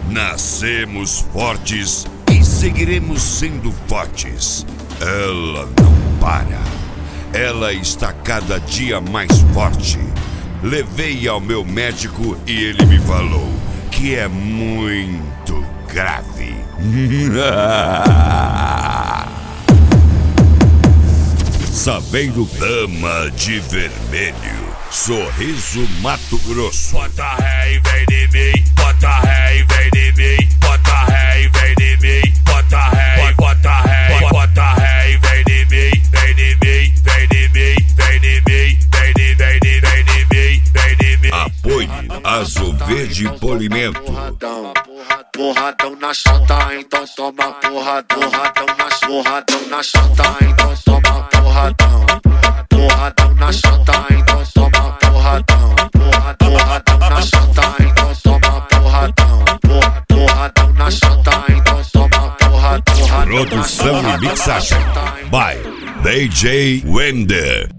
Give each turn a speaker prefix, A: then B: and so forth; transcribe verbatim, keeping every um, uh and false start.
A: Nascemos fortes e seguiremos sendo fortes. Ela não para. Ela está cada dia mais forte. Levei ao meu médico e ele me falou que é muito grave. Sabendo, dama de vermelho, sorriso Mato Grosso.
B: Bota ré e vem de mim, bota ré e vem de mim, bota ré e vem de mim, bota ré e bota ré, bota ré e vem de mim, vem de mim, vem de mim, vem de mim, vem de vem de vem de mim, vem de mim.
A: Apoie Azul Verde Polimento.
C: Porradão, porradão na chota, então toma porradão, porradão na porradão na chota, então toma porradão, porradão na chota, então toma porradão, porradão na chota, então toma porradão, porradão na chota, então toma porradão.
A: Produção e mixagem by D J Wender.